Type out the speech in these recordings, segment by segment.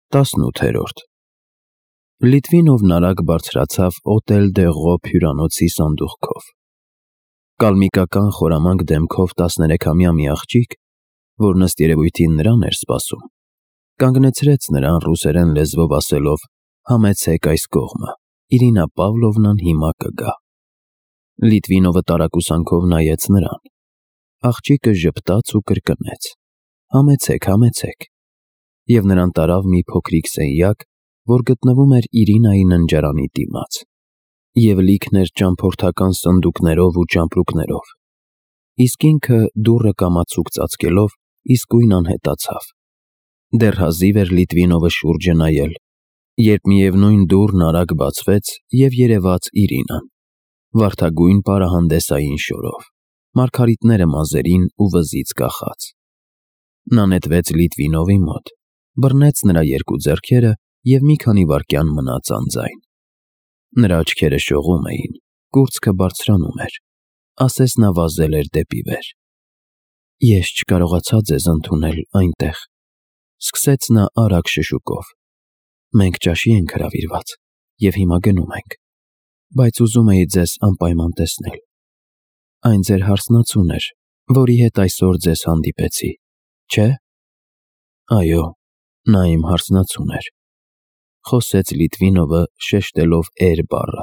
18-րդ Լիտվինովն արագ բարձրացավ Օտել դե Ղոբ հյուրանոցի սանդուղքով։ Կալմիկական խորամանկ դեմքով 13-ամյա մի աղջիկ, որ ըստ երևույթին նրան էր սպասում, կանգնեցրեց նրան ռուսերեն լեզվով ասելով. «Համեցեք այս կողմը, Իրինա Պավլովնան հիմա կգա»։ Լիտվինովը տարակուսանքով նայեց նրան։ Աղջիկը ժպտաց ու կրկնեց. «Համեցեք, համեցեք», և նրան տարավ մի փոքրիկ սենյակ, որ գտնվում էր Իրինայի ննջարանի դիմաց, և լիքն էր ճամփորդական սնդուկներով ու ճամպրուկներով, իսկ ինքը դուռը կամացուկ ծածկելով իսկույն անհետացավ։ Դեռ հազիվ էր Լիտվինովը շուրջը նայել, երբ միևնույն դուռն արագ բացվեց և երևաց Իրինան, վարդագույն պարահանդեսային շորով, մարգարիտները մազերին ու վզից կախած։ Նա նետվեց Լիտվինովի մոտ, բռնեց նրա երկու ձեռքերը և մի քանի վայրկյան մնաց անձայն։ Նրա աչքերը շողում էին, կուրծքը բարձրանում էր, ասես նա վազել էր դեպի վեր։ «Ես չկարողացա ձեզ ընդունել այնտեղ», սկսեց նա արագ շշուկով։ «Մենք ճաշի ենք հրավիրված և հիմա գնում ենք, բայց ուզում էի ձեզ անպայման տեսնել։ Այն ձեր հարսնացուն էր, որի հետ այսօր ձեզ հանդիպեցի, չէ՞»։ «Այո, նա իմ հարսնացուն էր», խոսեց Լիտվինովը շեշտելով «էր» բառը։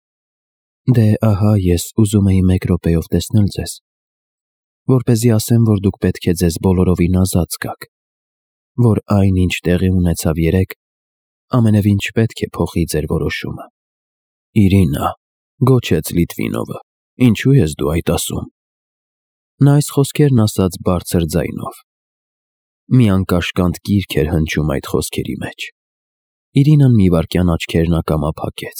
«Դե ահա ես ուզում էի մեկ րոպեով տեսնել ձեզ, որպեսզի ասեմ, որ դուք պետք է ձեզ բոլորովին ազատ զգաք, որ այն, ինչ տեղի ունեցավ երեկ, ամենևին չպետք է փոխի ձեր որոշումը»։ «Իրինա», գոչեց Լիտվինովը, «ինչու ես դու այդ ասում»։ Նա այս խոսքերն ասաց բարձր ձայնով։ Մի անկաշկանդ կիրք էր հնչում այդ խոսքերի մեջ։ Իրինան մի վայրկյան աչքերն ակամա փակեց։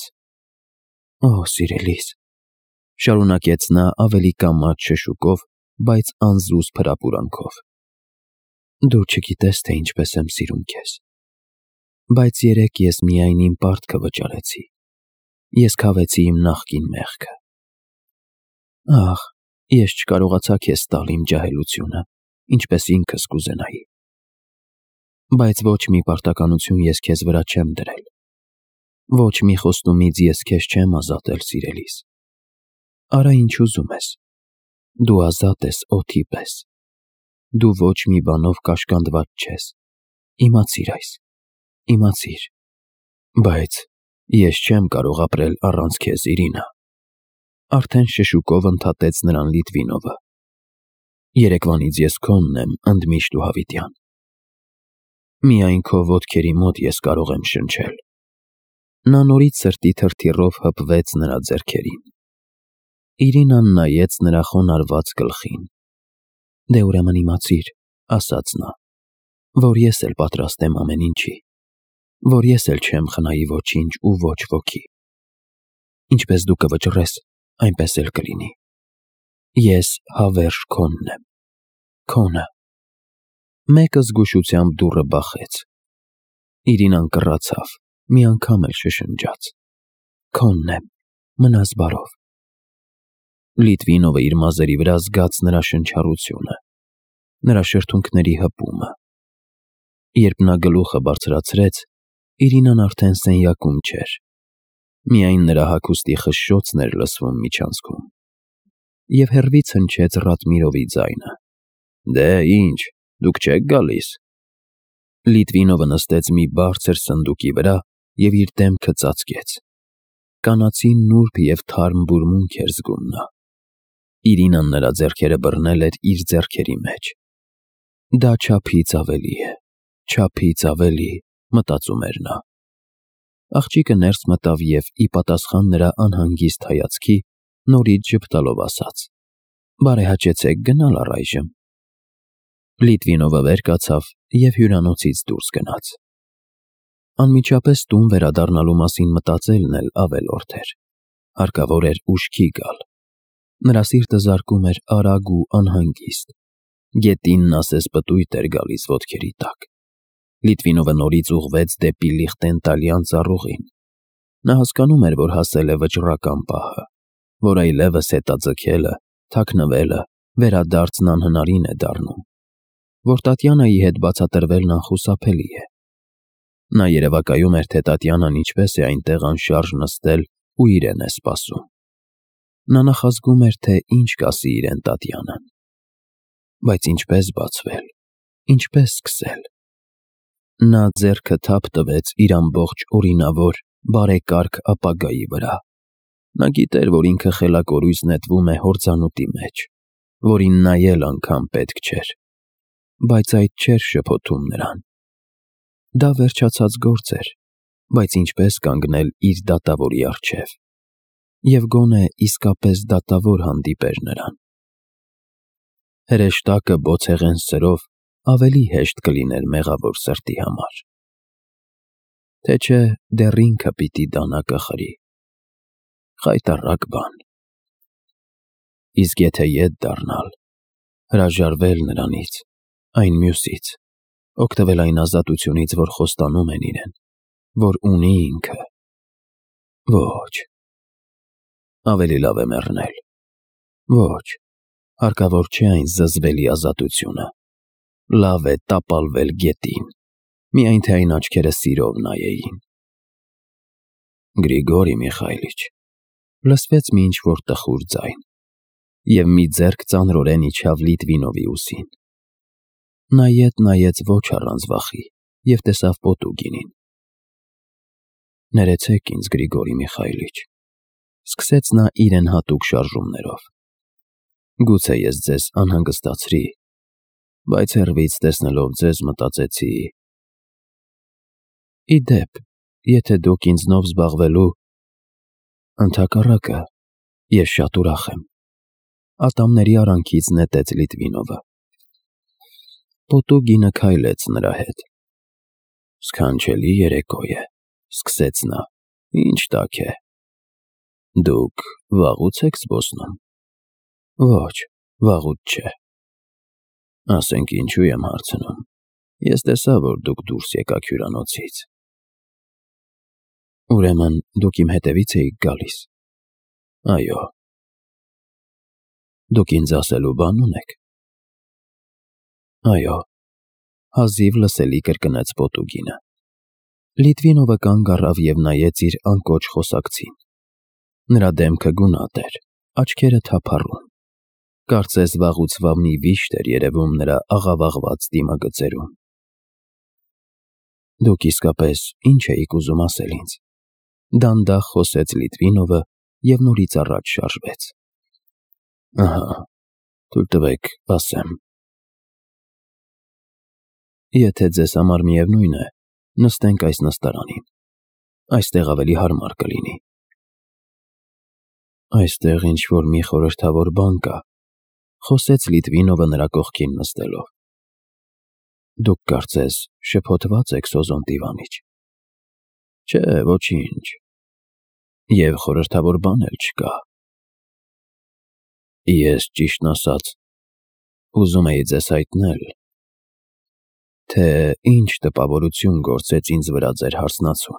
«Օ, սիրելիս», շարունակեց նա ավելի կամաց շշուկով, բայց անզուզ փրապուրանքով, «դու չգիտես, թե ինչպես եմ սիրում քեզ, բայց երեկ ես միայն իմ պարտքը վճարեցի, ես քավեցի իմ նախկին մեղքը։ Ահ, ես չկարողացա քեզ տալ իմ ջահելությունը, ինչպես ինքս կուզենայի։ Բայց ոչ մի պարտականություն ես քեզ վրա չեմ դրել, ոչ մի խոստումից ես քեզ չեմ ազատել, սիրելիս։ Արա ինչ ուզում ես, դու ազատ ես օդի պես, դու ոչ մի բանով կաշկանդված չես, իմացիր այս, իմացիր։ Բայց ես չեմ կարող ապրել առանց քեզ, Իրինա», արդեն շշուկով ընդհատեց նրան Լիտվինովը։ «Երեկվանից ես քոնն եմ ընդմիշտ ու հավիտյան։ Միայն քո ոտքերի մոտ ես կարող եմ շնչել»։ Նա նորից սրտի թրթիռով հպվեց նրա ձեռքերին։ Իրինան նայեց նրա խոնարհված գլխին։ «Դե ուրեմն իմացիր», ասաց նա, «որ ես էլ պատրաստ եմ ամեն ինչի, որ ես էլ չեմ խնայի ոչինչ ու ոչ ոքի։ Ինչպես դու կվճռես, այնպես էլ կլինի։ Ես հավերժ քոնն եմ, քոնը»։ Մեկը զգուշությամբ դուռը բախեց։ Իրինան կռացավ, մի անգամ էլ շշնջաց. «Քոնն եմ, մնաս բարով»։ Լիտվինովը իր մազերի վրա զգաց նրա շնչառությունը, նրա շրթունքների հպումը։ Երբ նա գլուխը բարձրացրեց, Իրինան արդեն սենյակում չէր, միայն նրա հագուստի խշշոցն էր լսվում միջանցքում, և հեռվից հնչեց Ռատմիրովի ձայնը. «Դե ինչ, դուք չեք գալիս»։ Լիտվինովը նստեց մի բարձր սնդուկի վրա և իր դեմքը ծածկեց։ Կանացի նուրբ և թարմ բուրմունք էր զգում նա։ Իրինան նրա ձեռքերը բռնել էր իր ձեռքերի մեջ։ «Դա չափից ավելի է, չափից ավելի», մտածում էր նա։ Աղջիկը ներս մտավ և, ի պատասխան նրա անհանգիստ հայացքի, նորից ժպտալով ասաց. «Բարեհաճեցեք գնալ առայժմ»։ Լիտվինովը վեր կացավ և հյուրանոցից դուրս գնաց։ Անմիջապես տուն վերադառնալու մասին մտածելն էլ ավելորդ էր։ Հարկավոր էր ուշքի գալ։ Նրա սիրտը զարկում էր արագ ու անհանգիստ։ Գետինն ասես պտույտ էր գալիս ոտքերի տակ։ Լիտվինովը նորից ուղղվեց դեպի Լիխտենտալյան ծառուղին։ Նա հասկանում էր, որ հասել է վճռական պահը, որ այլևս հետաձգելը, թաքնվելը, վերադարձն անհնարին է դառնում, որ Տատյանայի հետ բացատրվելն անխուսափելի է։ Նա երևակայում էր, թե Տատյանան ինչպես է այնտեղ անշարժ նստել ու իրեն է սպասում։ Նա նախազգում էր, թե ինչ կասի իրեն Տատյանան։ Բայց ինչպես բացվել, ինչպես սկսել։ Նա ձեռքը թափ տվեց իր ամբողջ օրինավոր, բարեկարգ ապագայի վրա։ Նա գիտեր, որ ինքը խելակորույս նետվում է հորձանուտի մեջ, որին նայել անգամ պետք չէր, բայց այդ չէր շփոթում նրան։ Դա վերջացած գործ էր, բայց ինչպես կանգնել իր դատավորի առջև, և գոնե իսկապես դատավոր հանդիպեր նրան։ Հրեշտակը բոցեղեն սրով ավելի հեշտ կլիներ մեղավոր սրտի համար։ Թե չէ դեռ ինքը պիտի դանակը խրի։ Խայտառակ բան։ Իսկ եթե ետ դառնալ, հրաժարվել նրանից, այն մյուսից, օգտվել այն ազատությունից, որ խոստանում են իրեն, որ ունի ինքը, ոչ, ավելի լավ է մեռնել, ոչ, հարկավոր չէ այն զզվելի ազատությունը, լավ է տապալվել գետին, միայն թե այն աչքերը սիրով նայեին։ Գրիգորի Միխայլիչ, լսվեց մի ինչ-որ տխուր ձայն, և մի ձեռք ծանրորեն իջավ Լիտվինովի ուսին։ Նա ետ նայեց ոչ առանց վախի և տեսավ Պոտուգինին։ Ներեցեք ինձ, Գրիգորի Միխայլիչ, սկսեց նա իրեն հատուկ շարժումներով։ Գուցե ես ձեզ անհանգստացրի, բայց հեռվից տեսնելով ձեզ մտածեցի… Ի դեպ, եթե դուք ինձնով զբաղվելու… Ընդհակառակը, ես շատ ուրախ եմ, ատամների արանքից նետեց Լիտվինովը։ Պոտուգինը քայլեց նրա հետ։ Սքանչելի երեկո է, սկսեց նա, ինչ տաք է։ Դուք վաղուց եք զբոսնում։ Ոչ, վաղուց չէ։ Ասենք ինչու եմ հարցնում, ես տեսա, որ դուք դուրս եկաք հյուրանոցից։ Ուրեմն դուք իմ հետևից էիք գալիս։ Այո։ Դուք ինձ ասելու բան ունեք։ Այո, հազիվ լսելի կրկնեց Պոտուգինը։ Լիտվինովը կանգ առավ և նայեց իր անկոչ խոսակցին։ Նրա դեմքը գունատ էր, աչքերը թափառում։ Կարծես վաղուց մի վիշտ էր երևում նրա աղավաղված դիմագծերում։ Դուք իսկապես ինչ էիք ուզում ասել ինձ, դանդաղ խոսեց Լիտվինովը և նորից առաջ շարժվեց։ Ահա, թույլ տվեք ասեմ։ Եթե ձեզ համար միևնույն է, նստենք այս նստարանին, այստեղ ավելի հարմար կլինի։ Այստեղ ինչ-որ մի խորհրդավոր բան կա, խոսեց Լիտվինովը նրա կողքին նստելով։ Դուք կարծես շփոթված եք Սոզոն դիվանիչ։ Չէ, ոչինչ։ Եվ խորհրդավոր բան էլ չկա։ Ես, ճիշտն ասած, ուզում էի ձեզ հայտնել, թե ինչ տպավորություն գործեց ինձ վրա ձեր հարսնացուն։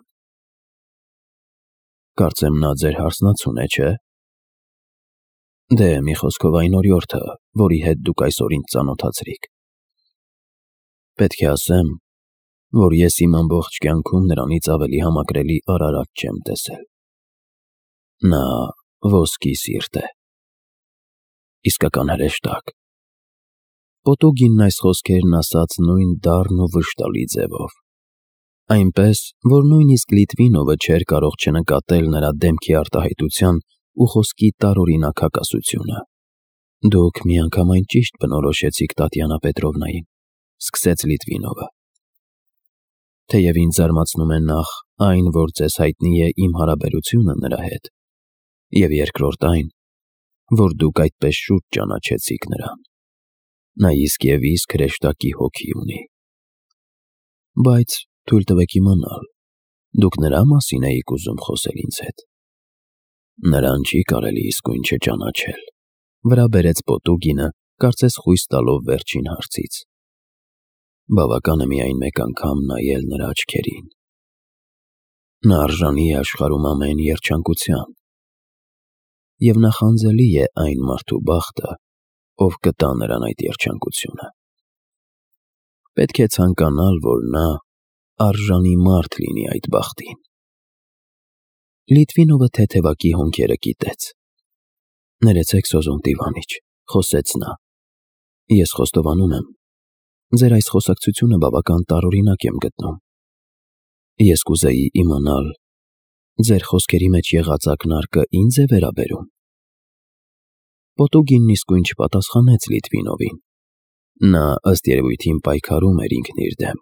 Կարծեմ նա ձեր հարսնացուն է, չէ՞։ Դե, մի խոսքով այն օրիորդը, որի հետ դուք այսօր ինձ ծանոթացրիք։ Պետք է ասեմ, որ ես իմ ամբողջ կյանքում նրանից ավելի համակրելի արարած չեմ տեսել։ Նա ոսկի սիրտ է։ Իսկական հրեշտակ։ Պոտուգինն այս խոսքերն ասաց նույն դառն ու վշտալի ձևով։ Այնպես, որ նույնիսկ Լիտվինովը չէր կարող չնկատել նրա դեմքի արտահայտության ու խոսքի տարօրինակ հակասությունը։ Դուք միանգամայն ճիշտ բնորոշեցիք Տատյանա Պետրովնային, սկսեց Լիտվինովը։ Թեև ինձ զարմացնում է նախ այն, որ ձեզ հայտնի է իմ հարաբերությունը նրա հետ, և երկրորդ այն, որ դուք այդպես շուտ ճանաչեցիք նրան։ Նա իսկ և իսկ հրեշտակի հոգի ունի։ Բայց թույլ տվեք իմանալ, դուք նրա մասին էիք ուզում խոսել ինձ հետ։ Նրան չի կարելի իսկույն չճանաչել, վրա բերեց Պոտուգինը, կարծես խույս տալով վերջին հարցից։ Բավական է միայն մեկ անգամ նայել նրա աչքերին։ Նա արժանի է աշխարհում ամեն երջանկության։ Եվ նախանձելի է այն մարդու բախտը, ով կտա նրան այդ երջանկությունը։ Պետք է ցանկանալ, որ նա արժանի մարդ լինի այդ բախտին։ Լիտվինովը թեթևակի հոնքերը կիտեց։ Ներեցեք, Սոզոն Տիվանիչ, խոսեց նա։ Ես խոստովանում եմ, ձեր այս խոսակցությունը բավական տարօրինակ եմ գտնում։ Ես կուզեի իմանալ, ձեր խոսքերի մեջ եղած ակնարկը ինձ է վերաբերում։ Պոտուգինն իսկույն չպատասխանեց Լիտվինովին։ Նա ըստ երևույթին պայքարում էր ինքն իր դեմ։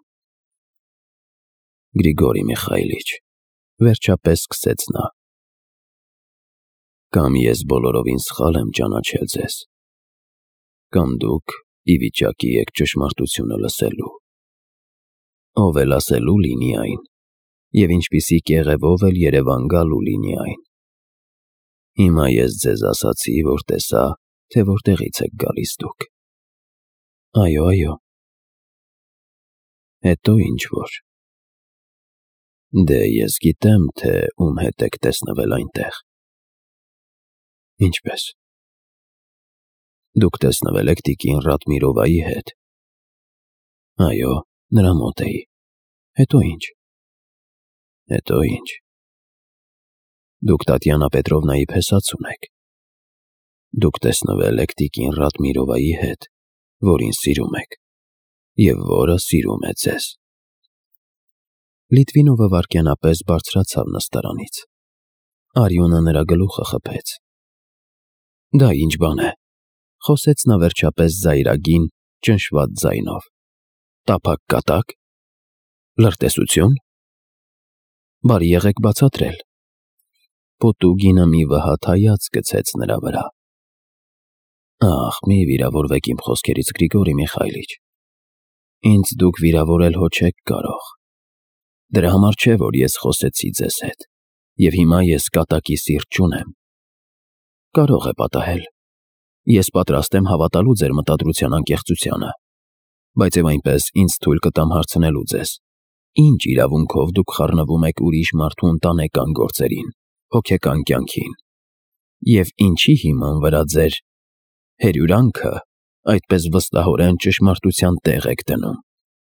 Գրիգորի Միխայիլիչ, վերջապես սկսեց նա, կամ ես բոլորովին սխալ եմ ճանաչել ձեզ, կամ դուք ի վիճակի եք ճշմարտությունը լսելու։ Ով էլ ասելու լինի այն, և ինչպիսի կեղևով էլ Երևան գալու լինի այն։ Հիմա ես ձեզ ասացի, որ տեսա, թե որտեղից եք գալիս դուք։ Այո։ Հետո ինչ որ։ Դե ես գիտեմ, թե ում հետ եք տեսնվել այնտեղ։ Ինչպես։ Դուք տեսնվել եք տիկին Ռադմիրովայի հետ։ Այո, նրա մոտ էի։ Հետո ինչ։ Հետո ինչ։ Դուք Տատյանա Պետրովնայի փեսած ունեք։ Դուք տեսնվել եք տիկին Ռադմիրովայի հետ, որին սիրում եք, և որը սիրում է ձեզ։ Լիտվինովը վայրկյանապես բարձրացավ նստարանից։ Արյունը նրա գլուխը խփեց։ Դա ինչ բան է, խոսեց նա վերջապես զայրագին, ճնշված ձայնով։ Տափակ կատակ։ Լրտեսություն։ Բարի եղեք բացատրել։ Պոտուգինը մի վհատ հայացք գցեց նրա վրա։ Ախ, մի վիրավորվեք իմ խոսքերից, Գրիգորի Միխայիլիչ։ Ինձ դուք վիրավորել հո չեք կարող։ Դրա համար չէ, որ ես խոսեցի ձեզ հետ, և հիմա ես կատակի սիրտ չունեմ։ Կարող է պատահել։ Ես պատրաստ եմ հավատալու ձեր մտադրության անկեղծությանը, բայց և այնպես ինձ թույլ կտամ հարցնելու ձեզ. ինչ իրավունքով դուք խառնվում եք ուրիշ մարդու ընտանեկան գործերին, հոգեկան կյանքին, և ինչի հիման վրա ձեր հերյուրանքը այդպես վստահորեն ճշմարտության տեղ եք դնում։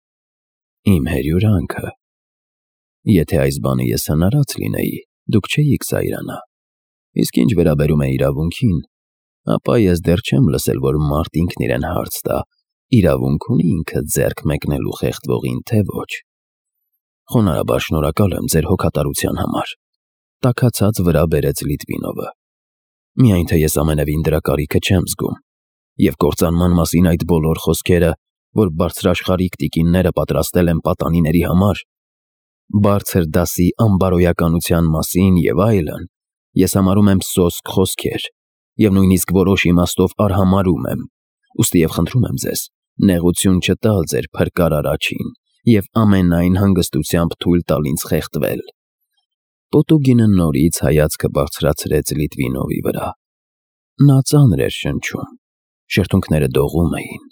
Իմ հերյուրանքը։ Եթե այս բանը ես հնարած լինեի, դուք չէիք զայրանա։ Իսկ ինչ վերաբերում է իրավունքին, ապա ես դեռ չեմ լսել, որ մարդ ինքն իրեն հարց տա, իրավունք ունի ինքը ձեռք մեկնելու խեղդվողին, թե ոչ։ Խոնարհաբար շնորհակալ եմ ձեր հոգատարության համար, տաքացած վրա բերեց Լիտվինովը։ Միայն թե ես ամենևին դրա կարիքը չեմ զգում, և կործանման մասին այդ բոլոր խոսքերը, որ բարձրաշխարհիկ տիկինները պատրաստել են պատանիների համար, բարձր դասի անբարոյականության մասին և այլն, ես համարում եմ սոսկ խոսքեր, և նույնիսկ որոշ իմաստով արհամարհում եմ, ուստի և խնդրում եմ ձեզ նեղություն չտալ ձեր փրկարար աջին և ամենայն հանգստությամբ թույլ տալ ինձ խեղդվել։ Պոտուգինը նորից հայացքը բարձրացրեց Լիտվինովի վրա։ Նա ծանր էր շնչում, շրթունքները դողում էին։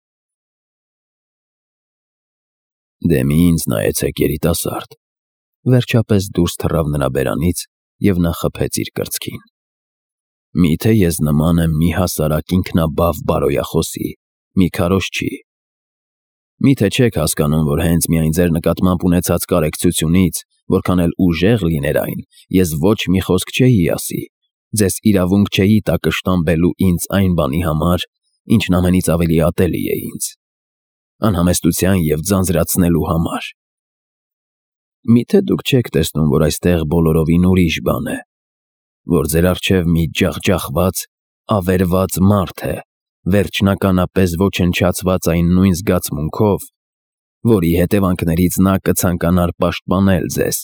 Դե մի ինձ նայեցեք, երիտասարդ։ Վերջապես դուրս թռավ նրա բերանից և նա խփեց իր կրծքին։ Միթե ես նման եմ մի հասարակ ինքնաբավ բարոյախոսի, մի քարոզչի։ Միթե չեք հասկանում, որ հենց միայն ձեր նկատմամբ ունեցած կարեկցությունից, որքան էլ ուժեղ լիներ այն, ես ոչ մի խոսք չէի ասի, ձեզ իրավունք չէի տա կշտամբելու ինձ այն բանի համար, ինչն ամենից ավելի ատելի է ինձ, անհամեստության և ձանձրացնելու համար։ Միթե դուք չեք տեսնում, որ այստեղ բոլորովին ուրիշ բան է, որ ձեր առջև մի ջախջախված, ավերված մարդ է, վերջնականապես ոչնչացված այն նույն զգացմունքով, որի հետևանքներից նա կցանկանար պաշտպանել ձեզ,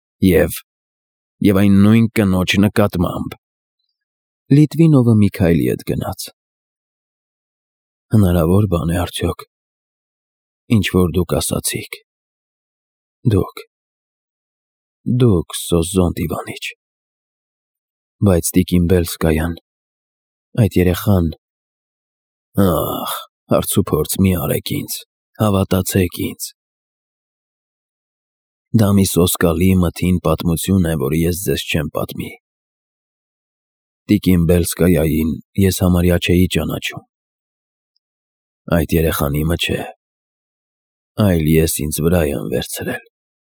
և այն նույն կնոջ նկատմամբ։ Լիտվինովը մի քայլի հետ գնաց։ Հնարավոր բան է արդյոք, ինչ որ դուք ասացիք։ Դուք, Սոզոն Տիվանիչ։ Բայց տիկին Բելսկայան, այդ երեխան… Ախ, հարցուփորձ մի արեք ինձ, հավատացեք ինձ։ Դա մի սոսկալի մթին պատմություն է, որը ես ձեզ չեմ պատմի։ Տիկին Բելսկայային ես համարյա չէի ճանաչում։ Այդ երեխան իմը չէ, այլ ես ինձ վրա եմ վերցրել։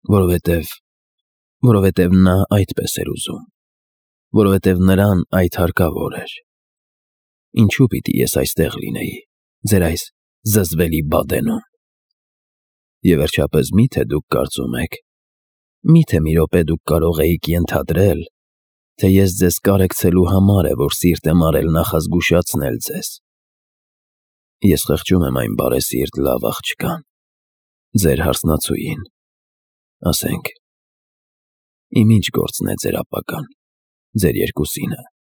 Որովհետև նա այդպես էր ուզում, որովհետև նրան այդ հարկավոր էր։ Ինչու պիտի ես այստեղ լինեի, ձեր այս զզվելի Բադենում։ Եվ վերջապես մի՞թե դուք կարծում եք, մի՞թե մի րոպե դուք կարող էիք ենթադրել, թե ես ձեզ կարեկցելու համար է, որ սիրտ եմ արել նախազգուշացնել ձեզ։ Ես խղճում եմ այն բարեսիրտ լավ աղջկան, ձեր հարսնացուին, ասենք, իմ ինչ գործն է ձեր ապագան, ձեր երկուսինը։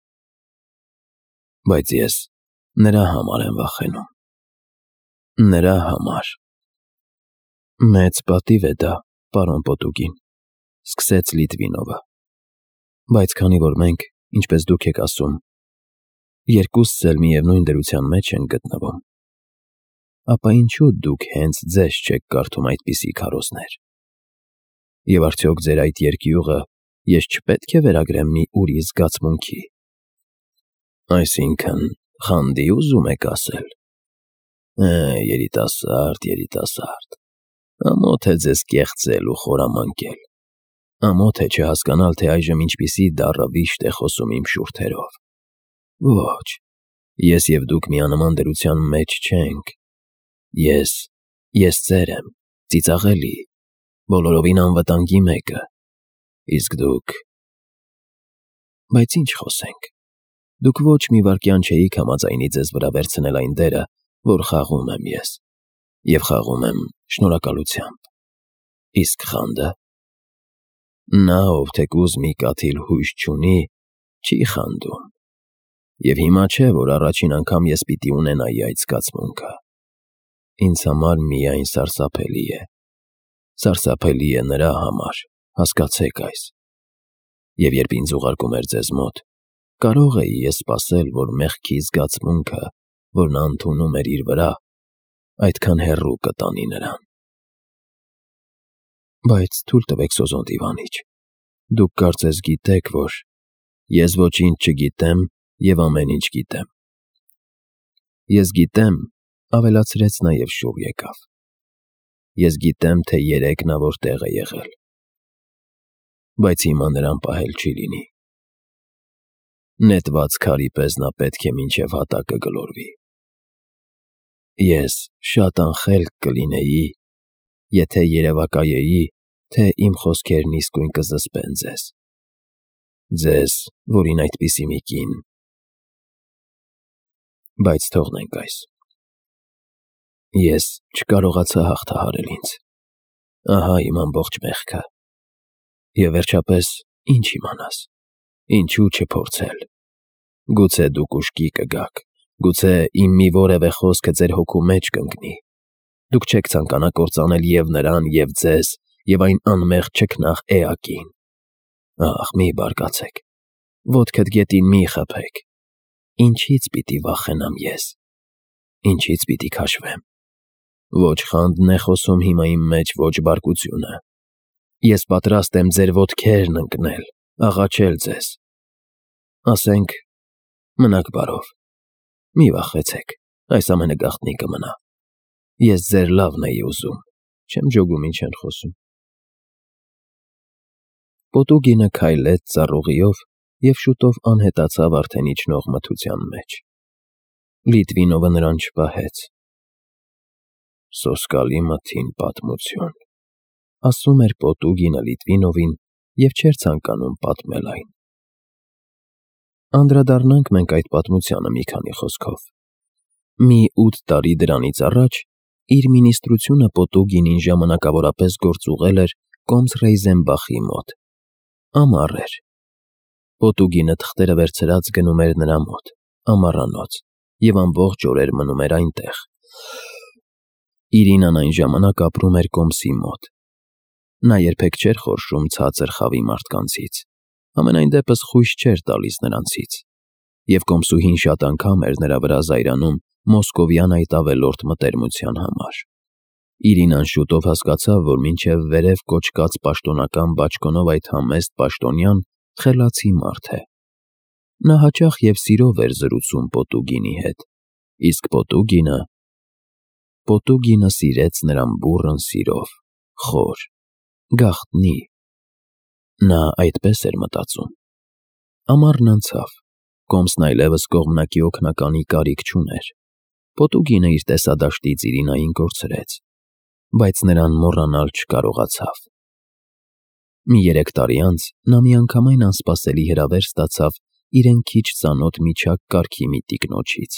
Բայց ես նրա համար եմ վախենում, նրա համար։ Մեծ պատիվ է դա, պարոն Պոտուկին, սկսեց Լիտվինովը, բայց քանի որ մենք, ինչպես դուք եք ասում, երկուսս էլ միևնույն դրության մեջ ենք գտնվում, ապա ինչու դուք հենց ձեզ չեք կարդում այդպիսի քարոզներ։ Եվ արդյոք ձեր այդ երկյուղը ես չպետք է վերագրեմ մի ուրի զգացմունքի։ Այսինքն, խանդի ուզում եք ասել։ Երիտասարդ, ամոթ է ձեզ կեղծել ու խորամանկել, ամոթ է չհասկանալ, թե այժմ ինչպիսի դառը վիշտ է խոսում իմ շուրթերով։ Ոչ, ես և դուք միանման դրության մեջ չենք, ես ծեր եմ, ծիծաղելի, բոլորովին անվտանգի մեկը, իսկ դուք… Բայց ինչ խոսենք, դուք ոչ մի վայրկյան չէիք համաձայնի ձեզ վրա վերցնել այն դերը, որ խաղում եմ ես, և խաղում եմ շնորհակալությամբ, իսկ խանդը… Նա, ով թեկուզ մի կաթիլ հույս չունի, չի խանդում, և հիմա չէ, որ առաջին անգամ ես պիտի ունենայի այդ զգացմունքը։ Ինձ համար միայն սարսափելի է նրա համար, հասկացեք այս։ Եվ երբ ինձ ուղարկում էր ձեզ մոտ, կարող էի ես սպասել, որ մեղքի զգացմունքը, որ նա ընդունում էր իր վրա, այդքան հեռու կտանի նրան։ Բայց թույլ տվեք Սոզոն դիվանիչ, դուք կարծես գիտեք, որ ես ոչինչ չգիտեմ և ամեն ինչ գիտեմ։ Ես գիտեմ, ավելացրեց նա և շուռ եկավ, ես գիտեմ, թե երեկ նա որտեղ է եղել, բայց հիմա նրան պահել չի լինի։ Նետված քարի պես նա պետք է մինչև հատակը գլորվի։ Ես շատ անխելք կլինեի, եթե երևակայեի, թե իմ խոսքերն իսկույն կզսպեն ձեզ, որին այդպիսի մի կին… Բայց թողնենք այս։ Ես չկարողացա հաղթահարել ինձ, ահա իմ ամբողջ մեղքը։ Եվ վերջապես, ինչ իմանաս, ինչու չփորձել։ Գուցե դուք ուշքի կգաք, գուցե իմ մի որևէ խոսքը ձեր հոգու մեջ կընկնի։ Դուք չեք ցանկանա կործանել և նրան, և ձեզ, և այն անմեղ չքնաղ էակին։ Ախ, մի բարկացեք, ոտքդ գետին մի խփեք։ Ինչի՞ց պիտի վախենամ ես, ինչի՞ց պիտի քաշվեմ։ Ոչ խանդն է խոսում հիմա իմ մեջ, ոչ բարկությունը։ Ես պատրաստ եմ ձեր ոտքերն ընկնել, աղաչել ձեզ։ Ասենք, մնաք բարով, մի վախեցեք, այս ամենը գաղտնի կմնա։ Ես ձեր լավն էի ուզում, չեմ ջոգում ինչ են խոսում։ Պոտուկինը քայլեց ծառուղիով և շուտով անհետացավ արդեն իջնող մթության մեջ։ Լիտվինովը նրան չպահեց։ Սոսկալի մթին պատմություն, ասում էր Պոտուկինը Լիտվինովին և չէր ցանկանում պատմել այն։ Անդրադառնանք մենք այդ պատմությանը մի քանի խոսքով։ Մի 8 տարի դրանից առաջ իր մինիստրությունը Պոտուկինին ժամանակավորապես գործուղել էր Կոմս-Ռեյզենբախի մոտ։ Ամառ էր։ Պոտուկինը թղթերը վերցրած գնում էր նրա մոտ, ամառանոց, և ամբողջ օրեր մնում էր այնտեղ։ Իրինան այն ժամանակ ապրում էր Կոմսի մոտ։ Նա երբեք չէր խորշում ցածր խավի մարդկանցից, համենայն դեպս խույս չէր տալիս նրանցից, և Կոմսուհին շատ անգամ էր նրա վրա զայրանում մոսկովյան այդ ավելորդ մտերմության համար։ Իրինան շուտով հասկացավ, որ մինչև վերև կոչկած պաշտոնական բաճկոնով այդ համեստ պաշտոնյան խելացի մարդ է։ Նա հաճախ և սիրով էր զրուցում Պոտուկինի հետ, իսկ Պոտուկինը սիրեց նրան բուռն սիրով, խոր, Գաղտնի։ Նա այդպես էր մտածում։ Ամառն անցավ, Կոմսն այլևս կողմնակի օգնականի կարիք չուներ։ Պոտուգինը իր տեսադաշտից Իրինային կորցրեց, բայց նրան մոռանալ չկարողացավ։ Մի 3 տարի անց նա միանգամայն անսպասելի հրավեր ստացավ իրեն քիչ ծանոթ միջակ կարգի մի տիկնոջից։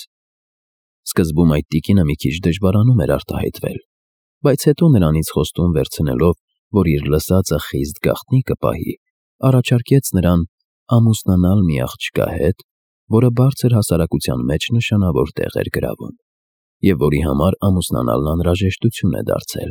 Սկզբում այդ տիկինը մի քիչ դժվարանում էր արտահայտվել, բայց հետո նրանից խոստում վերցնելով, որ իր լսածը խիստ գաղտնի կպահի, առաջարկեց նրան ամուսնանալ մի աղջկա հետ, որը բարձր հասարակության մեջ նշանավոր տեղ էր գրավում, և որի համար ամուսնանալն անհրաժեշտություն է դարձել։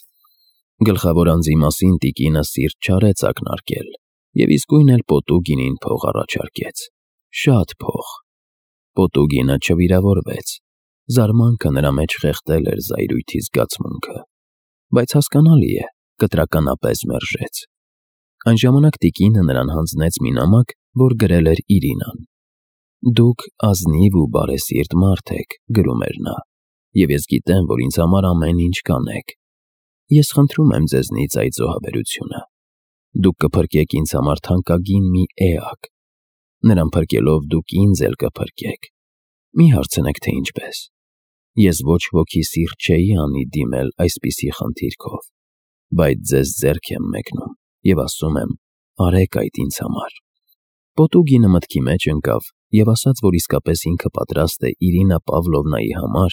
Գլխավոր անձի մասին տիկինը սիրտ չարեց ակնարկել, և իսկույն էլ Պոտուգինին փող առաջարկեց։ Շատ փող։ Պոտուգինը չվիրավորվեց, զարմանքը նրա մեջ խեղդել էր զայրույթի զգացմունքը, բայց հասկանալի է, կտրականապես մերժեց։ Այն ժամանակ տիկինը նրան հանձնեց մի նամակ, որ գրել էր Իրինան։ «Դուք ազնիվ ու բարեսիրտ մարդ եք», գրում էր նա, «և ես գիտեմ, որ ինձ համար ամեն ինչ կանեք։ Ես խնդրում եմ ձեզնից այդ զոհաբերությունը։ Դուք կփրկեք ինձ համար թանկագին մի էակ։ Նրան փրկելով դուք ինձ էլ կփրկեք։ Մի հարցնեք, թե ինչպես։ Ես ոչ ոքի սիրտ չէի անի դիմել այսպիսի խնդիրքով, բայց ձեզ ձեռք եմ մեկնում և ասում եմ, արեք այդ ինձ համար»։ Պոտուգինը մտքի մեջ ընկավ և ասաց, որ իսկապես ինքը պատրաստ է Իրինա Պավլովնայի համար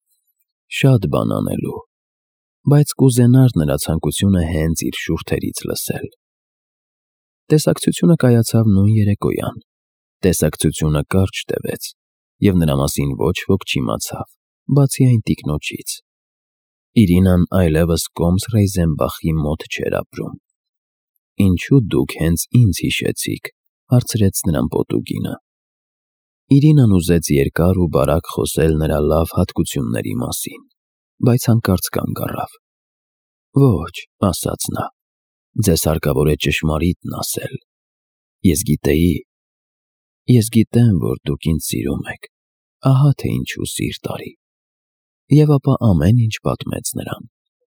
շատ բան անելու, բայց կուզենար նրա ցանկությունը հենց իր շուրթերից լսել։ Տեսակցությունը կայացավ նույն երեկոյան։ Տեսակցությունը կարճ տևեց, և նրա մասին ոչ ոք չիմացավ, բացի այն տիկնոջից։ Իրինան այլևս Կոմս Ռեյզենբախի մոտ չէր ապրում։ «Ինչու դուք հենց ինձ հիշեցիք», հարցրեց նրան Պոտուգինը։ Իրինան ուզեց երկար ու բարակ խոսել նրա լավ հատկությունների մասին, բայց հանկարծ կանգ առավ։ «Ոչ», ասաց նա, «ձեզ հարկավոր է ճշմարիտն ասել։ Ես գիտեմ, որ դուք ինձ սիրում եք, ահա թե ինչու սիրտ արի»։ Եվ ապա ամեն ինչ պատմեց նրան։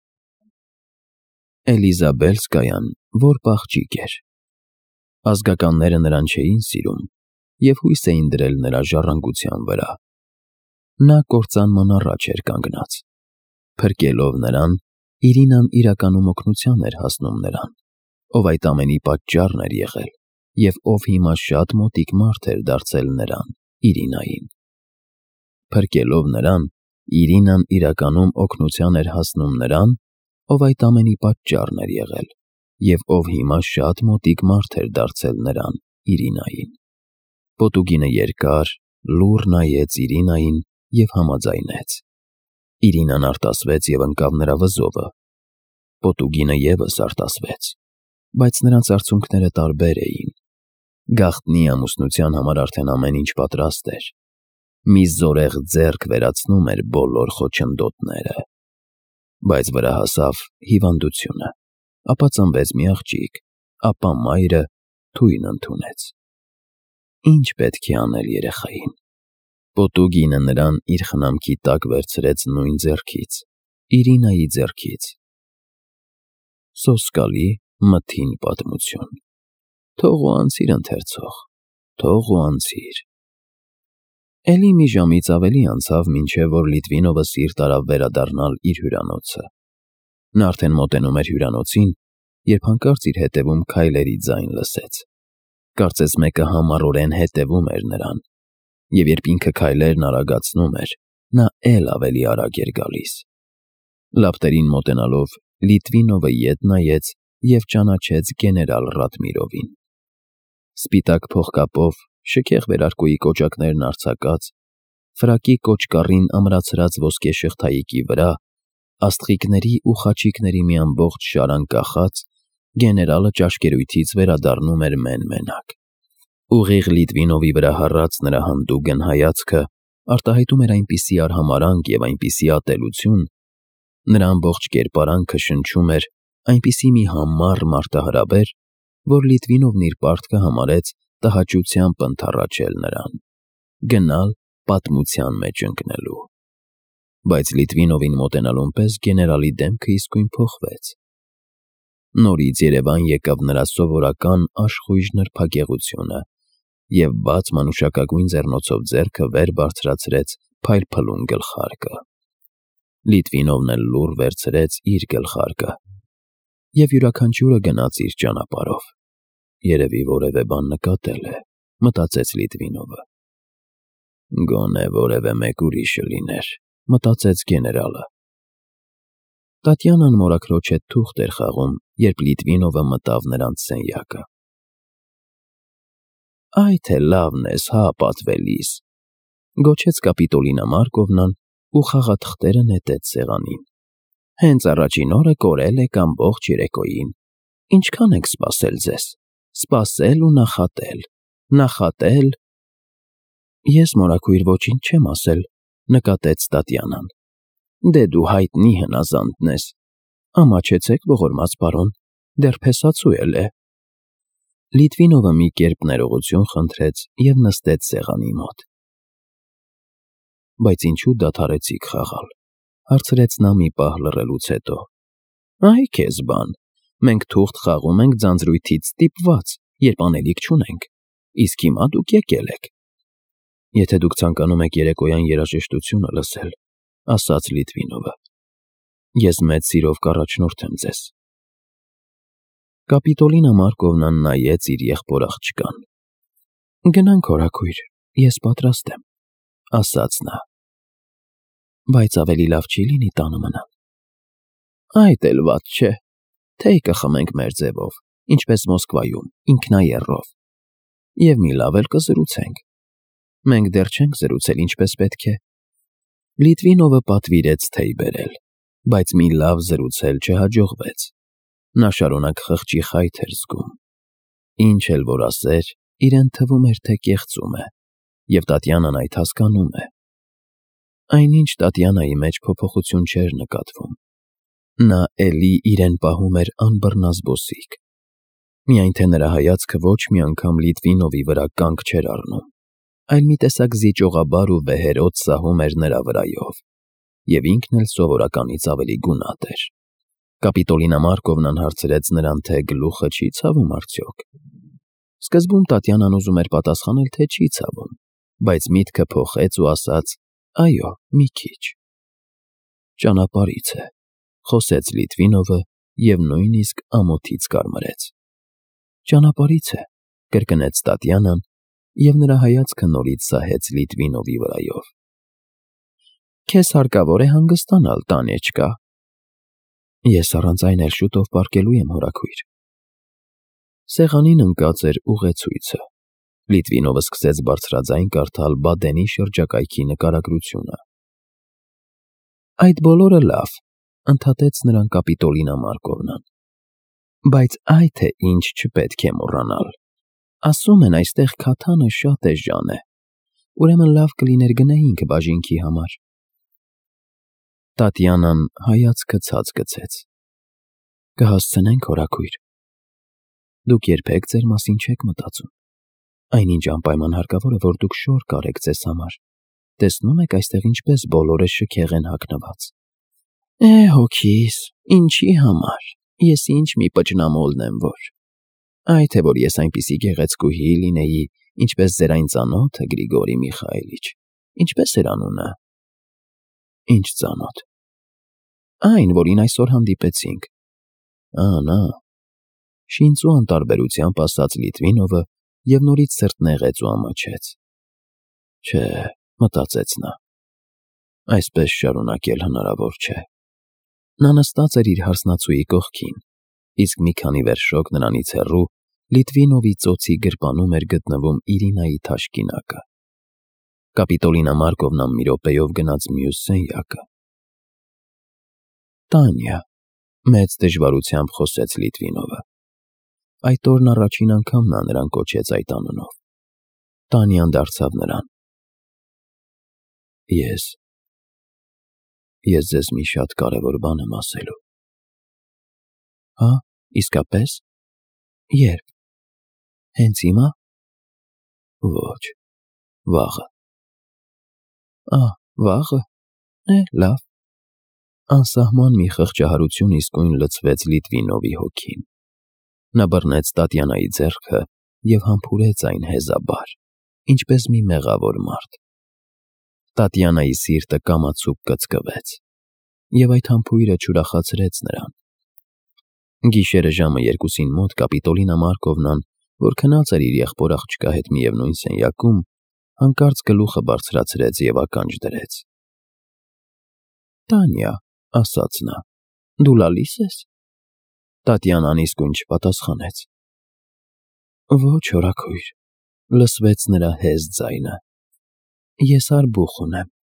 Էլիզաբելսկայան որբ աղջիկ էր։ Ազգականները նրան չէին սիրում և հույս էին դրել նրա ժառանգության վրա։ Նա կործանման առաջ էր կանգնած։ Փրկելով նրան, Իրինան իրականում օգնության էր հասնում նրան, ով այդ ամենի պատճառն էր եղել և ով հիմա շատ մոտիկ մարդ էր դարձել նրան՝ Իրինային։ Փրկելով նրան, Իրինան իրականում օգնության էր հասնում նրան, ով այդ ամենի պատճառն էր եղել և ով հիմա շատ մոտիկ մարդ էր դարձել նրան՝ Իրինային։ Պոտուգինը երկար, լուռ նայեց Իրինային և համաձայնեց։ Իրինան արտասվեց և ընկավ նրա վզովը։ Պոտուգինը ևս արտասվեց, բայց նրանց արցունքները տարբեր էին։ Գաղտնի ամուսնության համար արդեն ամեն ինչ պատրաստ էր։ Մի զորեղ ձեռք վերացնում էր բոլոր խոչընդոտները։ Բայց վրա հասավ հիվանդությունը, ապա ծնվեց մի աղջիկ, ապա մայրը թույն ընդունեց։ Ինչ պետք է անել երեխային։ Պոտուգինը նրան իր խնամքի տակ վերցրեց նույն ձեռքից, Իրինայի ձեռքից։ Սոսկալի մթին պատմություն։ Թող ու անցիր, ընթերցող, թող ու անցիր։ Էլի մի ժամից ավելի անցավ, մինչև որ Լիտվինովը սիրտ արավ վերադառնալ իր հյուրանոցը։ Նա արդեն մոտենում էր հյուրանոցին, երբ հանկարծ իր հետևում քայլերի ձայն լսեց։ Կարծես մեկը համառորեն հետևում էր նրան, և երբ ինքը քայլերն արագացնում էր, նա էլ ավելի արագ էր գալիս։ Լապտերին մոտենալով Լիտվինովը ետ նայեց և ճանաչեց գեներալ Ռադմիրովին։ Սպիտակ փողկապով, շքեղ վերարկուի կոճակներն արձակած, ֆրակի կոճկառին ամրացրած ոսկե շղթայիկի վրա, աստղիկների ու խաչիկների մի ամբողջ շարան կախած, գեներալը ճաշկերույթից վերադառնում էր մեն-մենակ։ Ուղիղ Լիտվինովի վրա հառած նրա հանդուգն հայացքը արտահայտում էր այնպիսի արհամարհանք և այնպիսի ատելություն, նրա ամբողջ կերպարանքը շնչում էր այնպիսի մի համառ մարտահրավեր, որ Լիտվինովն իր պարտքը համարեց տհաճությամբ ընդառաջել նրան, գնալ պատմության մեջ ընկնելու։ Բայց Լիտվինովին մոտենալուն պես գեներալի դեմքը իսկույն փոխվեց։ Նորից Երևան եկավ նրա սովորական աշխույժ նրբագեղությունը և բաց մանուշակագույն ձեռնոցով ձեռքը վեր բարձրացրեց փայլփլուն գլխարկը։ Լիտվինովն էլ լուռ վերցրեց իր գլխարկը, և յուրաքանչյուրը գնաց իր ճանապարհով։ Երևի որևէ բան նկատել է, մտածեց Լիտվինովը։ Գոնե որևէ մեկ ուրիշը լիներ, մտածեց գեներալը։ Տատյանան մորաքրոջ հետ թուղթ էր խաղում, երբ Լիտվինովը մտավ նրանց սենյակը։ «Այ թե լավն ես, հա, պատվելիս», գոչեց Կապիտոլինա Մարկովնան ու խաղաթղթերը նետեց սեղանին։ «Հենց առաջին օրը կորել եք ամբողջ երեկոյին։ Ինչքան ենք սպասել ձեզ։ Սպասել ու նախատել, նախատել»։ Ես մորաքույր ոչինչ չեմ ասել, նկատեց Տատյանան։ Դե դու հայտնի հնազանդն ես։ Ամաչեցեք, ողորմած պարոն, դեռ փեսացու էլ է։ Լիտվինովը մի կերպ ներողություն խնդրեց և նստեց սեղանի մոտ։ Բայց ինչու դադարեցիք խաղալ, հարցրեց նա մի պահ լռելուց հետո։ Այ քեզ բան, մենք թուղթ խաղում ենք ձանձրույթից ստիպված, երբ անելիք չունենք, իսկ հիմա դուք եկել եք։ Եթե դուք ցանկանում եք երեկոյան երաժշտությունը լսել, ասաց Լիտվինովը, ես մեծ սիրով կառաջնորդեմ ձեզ։ Կապիտոլինա Մարկովնան նայեց իր եղբոր աղջկան։ Գնանք, հորաքույր, ես պատրաստ եմ, ասաց նա։ Բայց ավելի լավ չի լինի տանը մնալ։ Այդ էլ վատ չէ, թեյ կխմենք մեր ձևով, ինչպես Մոսկվայում, ինքնաեռով, և մի լավ էլ կզրուցենք։ Մենք դեռ չենք զրուցել ինչպես պետք է։ Լիտվինովը պատվիրեց թեյ բերել, բայց մի լավ զրուցել չհաջողվեց։ Նա շարունակ խղճի խայթ էր զգում։ Ինչ էլ որ ասեր, իրեն թվում էր, թե կեղծում է, և Տատյանան այդ հասկանում է։ Այնինչ Տատյանայի մեջ փոփոխություն չէր նկատվում։ Նա էլի իրեն պահում էր անբռնազբոսիկ։ Միայն թե նրա հայացքը ոչ մի անգամ Լիտվինովի վրա կանգ չէր առնում, այլ մի տեսակ զիջողաբար ու վեհերոտ սահում էր նրա վրայով, և ինքն էլ սովորականից ավելի գունատ էր։ Կապիտոլինա Մարկովնան հարցրեց նրան, թե գլուխը չի ցավում արդյոք։ Սկզբում Տատյանան ուզում էր պատասխանել, թե չի ցավում, բայց միտքը փոխեց ու ասաց. Այո, մի քիչ։ Ճանապարհից է, խոսեց Լիտվինովը և նույնիսկ ամոթից կարմրեց։ Ճանապարհից է, կրկնեց Տատյանան, և նրա հայացքը նորից սահեց Լիտվինովի վրայով։ Քեզ հարկավոր է հանգստանալ, Տանեչկա։ Ես առանց այն էլ շուտով պառկելու եմ, հորաքույր։ Սեղանին ընկած էր ուղեցույցը։ Լիտվինովը սկսեց բարձրաձայն կարդալ Բադենի շրջակայքի նկարագրությունը։ Այդ բոլորը լավ, ընդհատեց նրան Կապիտոլինա Մարկովնան։ Բայց այ թե ինչ չպետք է մոռանալ։ Ասում են այստեղ քաթանը շատ էժան է։ Ուրեմն լավ կլիներ գնայինք բաժինքի համար։ Տատյանան հայացքը ցած գցեց։ Կհասցնենք, հորաքույր։ Դուք երբեք ձեր մասին չեք մտածում։ Այնինչ անպայման հարկավոր է, որ դուք շոր կարեք ձեզ համար։ Տեսնում եք այստեղ ինչպես բոլորը շքեղ են հագնված։ Հոգիս, ինչի համար, ես ինչ մի պճնամոլն եմ, որ։ Այ թե որ ես այնպիսի գեղեցկուհի լինեի, ինչպես ձեր այն ծանոթը Գրիգորի Միխայիլիչ, ինչպես էր անունը։ Ինչ ծանոթ։ Այն, որին այսօր հանդիպեցինք։ Նա։ Շինծու անտարբերությամբ ասաց Լիտվինովը և նորից սրտնեղեց ու ամաչեց։ Չէ, մտածեց նա։ Այսպես շարունակել հնարավոր չէ։ Նա նստած էր իր հարսնացուի կողքին, իսկ մի քանի վերշոք նրանից հեռու Լիտվինովի ծոցի գրպանում էր գտնվում Իրինայի թաշկինակը։ Կապիտոլինա Մարկովնան մի րոպեով գնաց մյուս սենյակը։ Տանյա, մեծ դժվարությամբ խոսեց Լիտվինովը։ Այդ օրն առաջին անգամ նա նրան կոչեց այդ անունով։ Տանյան դարձավ նրան։ Ես ձեզ մի շատ կարևոր բան եմ ասելու։ Հա, իսկապես։ Երբ։ Հենց հիմա։ Ոչ, վաղը։ Վաղը։ Լավ։ Անսահման մի խղճահարություն իսկույն լցվեց Լիտվինովի հոգին։ Նա բռնեց Տատյանայի ձեռքը և համբուրեց այն հեզաբար, ինչպես մի մեղավոր մարդ։ Տատյանայի սիրտը կամացուկ կծկվեց, և այդ համբույրը չուրախացրեց նրան։ Գիշերը ժամը 2-ին մոտ Կապիտոլինա Մարկովնան, որ քնած էր իր եղբոր աղջկա հետ միևնույն սենյակում, հանկարծ գլուխը բարձրացրեց և ականջ դրեց։ «Տանյա», ասաց նա, «դու լալիս ես»։ Տատյանան իսկույն չպատասխանեց։ «Ոչ, հորաքույր», լսվեց նրա հեզ ձայնը, «ես արբուխ ունեմ»։